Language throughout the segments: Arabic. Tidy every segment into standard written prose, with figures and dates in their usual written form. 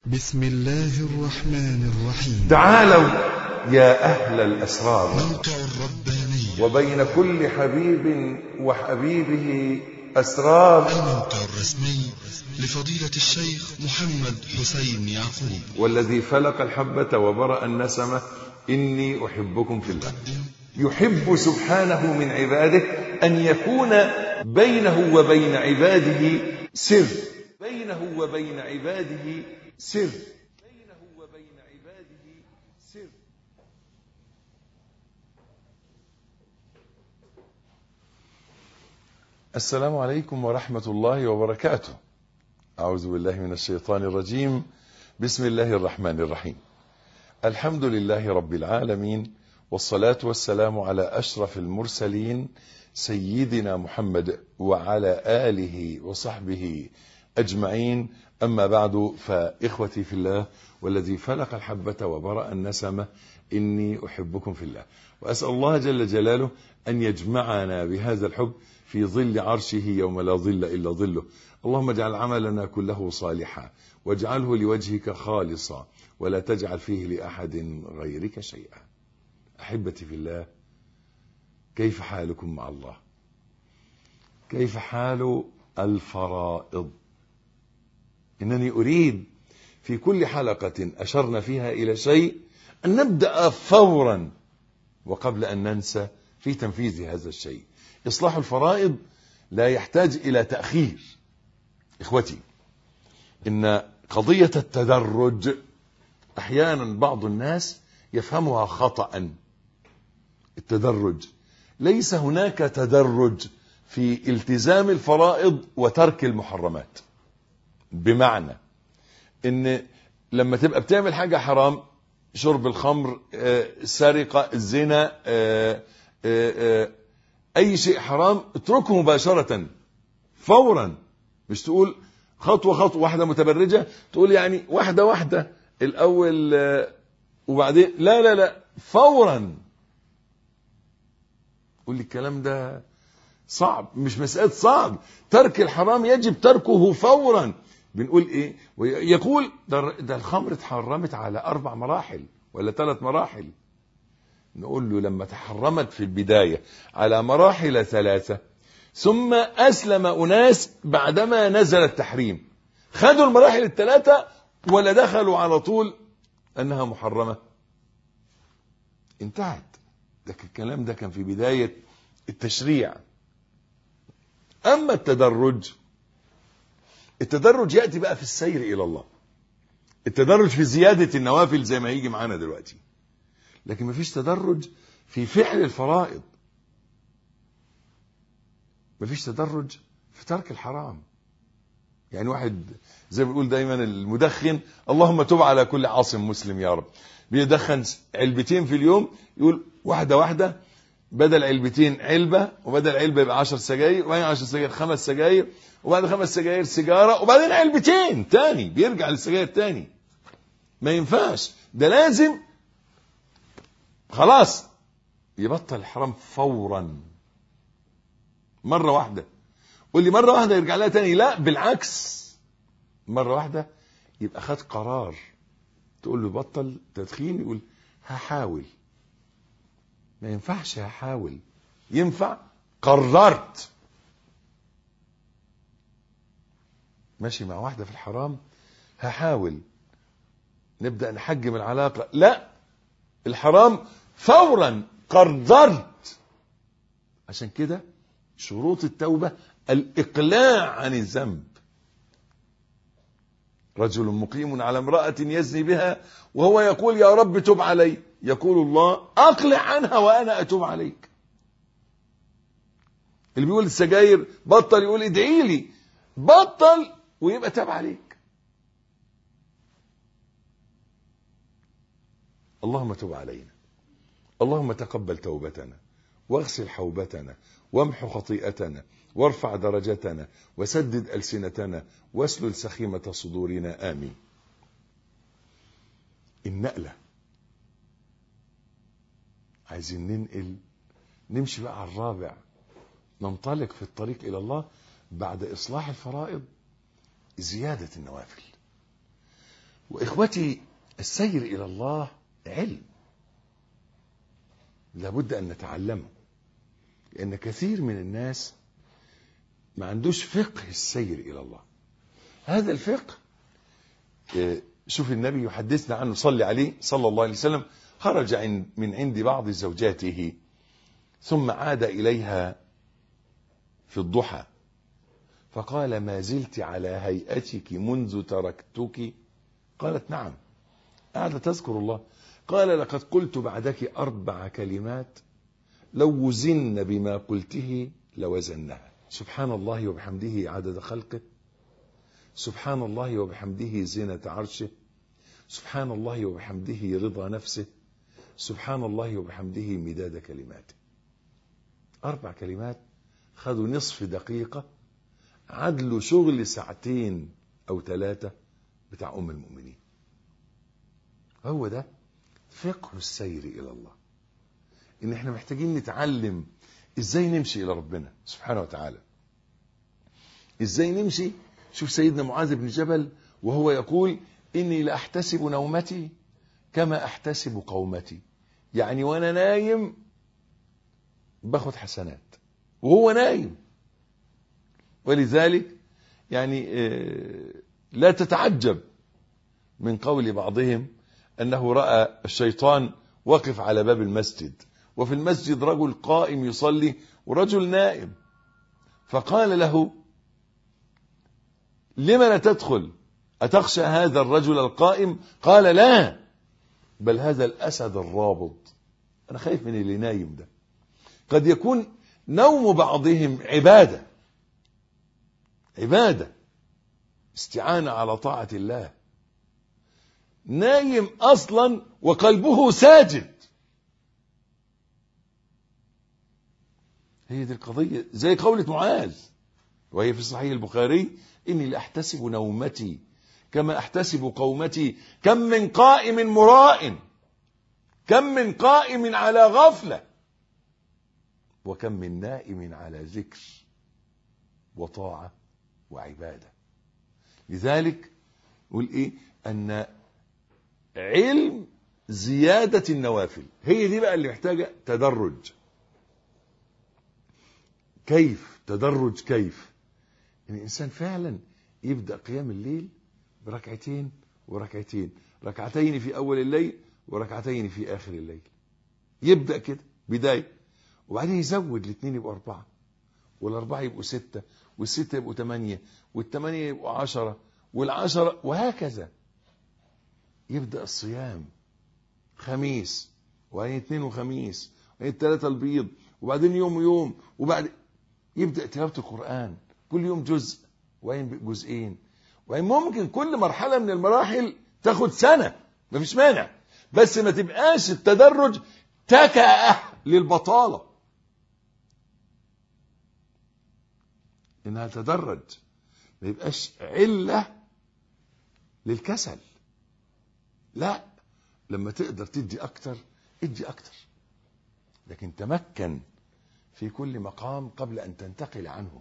بسم الله الرحمن الرحيم. تعالوا يا أهل الأسرار، موقع الرباني وبين كل حبيب وحبيبه أسرار. الموقع الرسمي لفضيلة الشيخ محمد حسين يعقوب، والذي فلق الحبة وبرأ النسمة، إني أحبكم في الله. يحب سبحانه من عباده أن يكون بينه وبين عباده سر، بينه وبين عباده سر، بينه وبين عباده سر. السلام عليكم ورحمة الله وبركاته. أعوذ بالله من الشيطان الرجيم. بسم الله الرحمن الرحيم. الحمد لله رب العالمين، والصلاة والسلام على أشرف المرسلين سيدنا محمد وعلى آله وصحبه أجمعين. أما بعد، فإخوتي في الله، والذي فلق الحبة وبرأ النسمة، إني أحبكم في الله، وأسأل الله جل جلاله أن يجمعنا بهذا الحب في ظل عرشه يوم لا ظل إلا ظله. اللهم اجعل عملنا كله صالحا، واجعله لوجهك خالصا، ولا تجعل فيه لأحد غيرك شيئا. أحبتي في الله، كيف حالكم مع الله؟ كيف حال الفرائض؟ إنني أريد في كل حلقة أشرنا فيها إلى شيء أن نبدأ فورا، وقبل أن ننسى في تنفيذ هذا الشيء. إصلاح الفرائض لا يحتاج إلى تأخير. إخوتي، إن قضية التدرج أحيانا بعض الناس يفهمها خطأ. التدرج ليس هناك تدرج في التزام الفرائض وترك المحرمات. بمعنى إن لما تبقى بتعمل حاجة حرام، شرب الخمر، السرقة، الزنا، أي شيء حرام، اتركه مباشرة فورا. مش تقول خطوة خطوة، واحدة متبرجة تقول يعني واحدة واحدة الأول وبعدين، لا لا لا، فورا. قول لي الكلام ده صعب. مش مسألة صعب، ترك الحرام يجب تركه فورا. بنقول ايه؟ يقول ده الخمر اتحرمت على 4 مراحل ولا 3 مراحل. نقول له لما تحرمت في البداية على مراحل 3، ثم أسلم أناس بعدما نزل التحريم، خدوا المراحل ال3 ولا دخلوا على طول أنها محرمة؟ انتهت. ده الكلام ده كان في بداية التشريع. أما التدرج يأتي بقى في السير إلى الله. التدرج في زيادة النوافل زي ما هيجي معانا دلوقتي، لكن مفيش تدرج في فعل الفرائض. مفيش تدرج في ترك الحرام. يعني واحد زي ما بيقول دايما المدخن، اللهم تب على كل عاصم مسلم يا رب، بيدخن 2 علبة في اليوم، يقول واحدة واحدة، بدل 2 علبة، وبدل علبة يبقى 10 سجاير، وبعدين 10 سجاير 5 سجاير، وبعد 5 سجاير سيجارة، وبعدين 2 تاني، بيرجع للسجاير تاني. ما ينفعش. ده لازم خلاص يبطل الحرام فورا، مرة واحدة. قول لي مرة واحدة يرجع لها تاني؟ لا، بالعكس، مرة واحدة يبقى خد قرار. تقول له بطل تدخين، يقول هحاول. ما ينفعش هحاول، ينفع قررت. ماشي مع واحدة في الحرام، هحاول نبدأ نحجم العلاقة، لا، الحرام فورا قررت. عشان كده شروط التوبة الإقلاع عن الذنب. رجل مقيم على امرأة يزني بها وهو يقول يا رب تب علي، يقول الله أقلع عنها وأنا أتوب عليك. اللي بيقول السجاير بطل، يقول ادعي لي بطل ويبقى تاب عليك. اللهم تب علينا، اللهم تقبل توبتنا، واغسل حوبتنا، وامحو خطيئتنا، وارفع درجتنا، وسدد ألسنتنا، واسلل سخيمة صدورنا، آمين. النقلة، عايزين ننقل، نمشي بقى على الرابع، ننطلق في الطريق إلى الله بعد إصلاح الفرائض، زيادة النوافل. وإخوتي، السير إلى الله علم لابد أن نتعلمه، لأن كثير من الناس ما عندوش فقه السير إلى الله. هذا الفقه شوف النبي يحدثنا عنه، صلي عليه صلى الله عليه وسلم، خرج من عند بعض زوجاته ثم عاد إليها في الضحى فقال: ما زلت على هيئتك منذ تركتك؟ قالت: نعم. قاعدة تذكر الله. قال: لقد قلت بعدك 4 كلمات لو وزن بما قلته لوزنها: سبحان الله وبحمده عدد خلقه، سبحان الله وبحمده زينة عرشه، سبحان الله وبحمده رضا نفسه، سبحان الله وبحمده مداد كلماته. 4 كلمات خذوا نصف دقيقة، عدلوا شغل 2 أو 3 بتاع أم المؤمنين. هو ده فقه السير إلى الله، إن احنا محتاجين نتعلم إزاي نمشي إلى ربنا سبحانه وتعالى، إزاي نمشي. شوف سيدنا معاذ بن جبل وهو يقول: إني لأحتسب نومتي كما أحتسب قومتي. يعني وأنا نايم باخد حسنات وهو نايم. ولذلك يعني لا تتعجب من قول بعضهم أنه رأى الشيطان واقف على باب المسجد، وفي المسجد رجل قائم يصلي ورجل نائم، فقال له: لم لا تدخل؟ أتخشى هذا الرجل القائم؟ قال: لا، بل هذا الأسد الرابض، أنا خايف من اللي نايم ده. قد يكون نوم بعضهم عبادة استعانة على طاعة الله، نايم أصلا وقلبه ساجد. هي دي القضية، زي قولة معاذ وهي في صحيح البخاري: إني لأحتسب نومتي كما أحتسب قومتي، كم من قائم مراء، كم من قائم على غفلة، وكم من نائم على ذكر وطاعة وعبادة. لذلك نقول إيه؟ أن علم زيادة النوافل هي دي بقى اللي محتاجة تدرج. كيف تدرج؟ كيف إن الإنسان فعلا يبدأ قيام الليل بركعتين وركعتين، ركعتين في أول الليل وركعتين في آخر الليل، يبدأ كده بداية، وبعدين يزود 2 يبقوا 4، وال4 يبقوا 6، وال6 يبقوا 8، وال8 يبقوا 10، وال10، وهكذا. يبدأ الصيام خميس، وبعدين 2 وخميس، وبعدين 3 البيض، وبعدين يوم ويوم، وبعد يبدأ تلاوة القرآن كل يوم جزء، وبعدين جزئين، وبعدين ممكن كل مرحلة من المراحل تاخد سنة، مفيش مانع، بس ما تبقاش التدرج تكأة للبطالة، إنها تدرج، ما يبقاش علة للكسل. لا، لما تقدر تدي أكتر ادي أكتر، لكن تمكن في كل مقام قبل أن تنتقل عنه.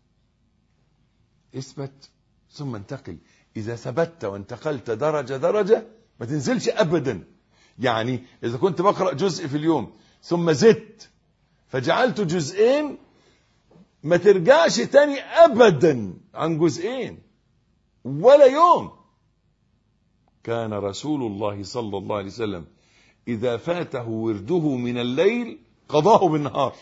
اثبت ثم انتقل. إذا ثبت وانتقلت درجة ما تنزلش أبدا. يعني إذا كنت بقرأ جزء في اليوم ثم زدت فجعلت جزئين، ما ترجعش تاني أبدا عن جزئين ولا يوم. كان رسول الله صلى الله عليه وسلم إذا فاته ورده من الليل قضاه بالنهار.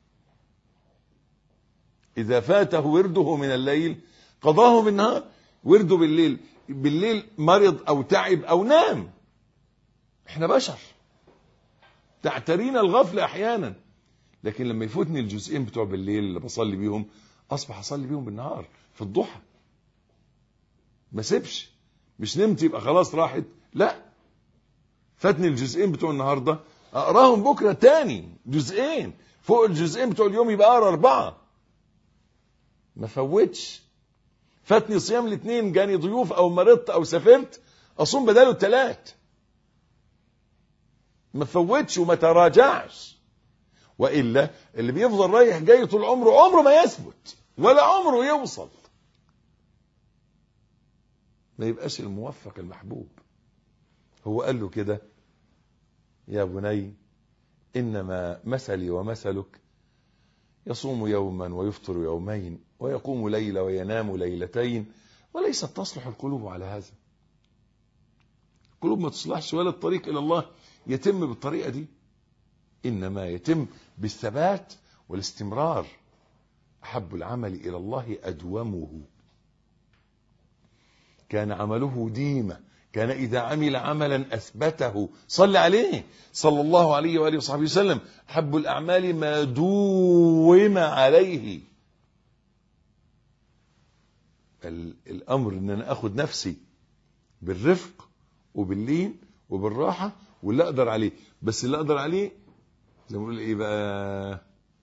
إذا فاته ورده من الليل قضاه بالنهار. ورده بالليل مرض أو تعب أو نام. احنا بشر تعترينا الغفلة أحيانا، لكن لما يفوتني الجزئين بتوع بالليل اللي بصلي بيهم أصبح أصلي بيهم بالنهار في الضحى. ما سيبش، مش نمت يبقى خلاص راحت، لا، فاتني الجزئين بتوع النهاردة أقراهم بكرة تاني جزئين، فوق الجزئين بتوع اليوم يبقى أقرأ 4. ما فوتش. فاتني صيام الاثنين، جاني ضيوف أو مرضت أو سافرت، أصوم بداله 3. ما فوتش وما تراجعش. وإلا اللي بيفضل رايح جاي طول عمره ما يثبت ولا عمره يوصل. ما يبقاش الموفق المحبوب. هو قال له كده: يا بني إنما مثلي ومثلك يصوم يوما ويفطر يومين ويقوم ليلة وينام ليلتين، وليست تصلح القلوب على هذا. القلوب ما تصلحش ولا الطريق إلى الله يتم بالطريقة دي، إنما يتم بالثبات والاستمرار. أحب العمل إلى الله أدومه. كان عمله ديمة، كان إذا عمل عملا أثبته. صلى عليه صلى الله عليه وآله وصحبه وسلم: أحب الأعمال ما دوم عليه. الأمر أن أنا أخذ نفسي بالرفق وباللين وبالراحة واللي أقدر عليه. بس اللي أقدر عليه زي ما نقول إيه بقى: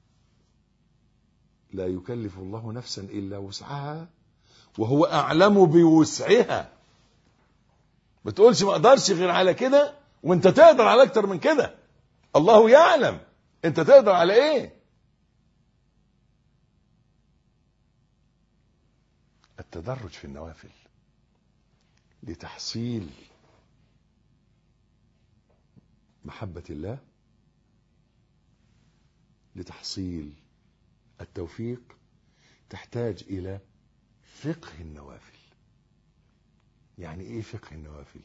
لا يكلف الله نفسا إلا وسعها وهو أعلم بوسعها. ما تقولش ما أقدرش غير على كده وانت تقدر على أكتر من كده. الله يعلم انت تقدر على ايه. التدرج في النوافل لتحصيل محبة الله، لتحصيل التوفيق، تحتاج إلى فقه النوافل. يعني إيه فقه النوافل؟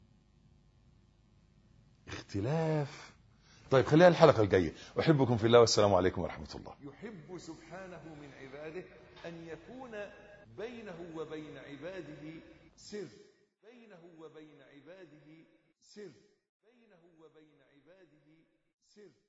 اختلاف. طيب خليها الحلقة الجاية. أحبكم في الله والسلام عليكم ورحمة الله. يحب سبحانه من عباده أن يكون بينه وبين عباده سر، بينه وبين عباده سر، بينه وبين عباده سر.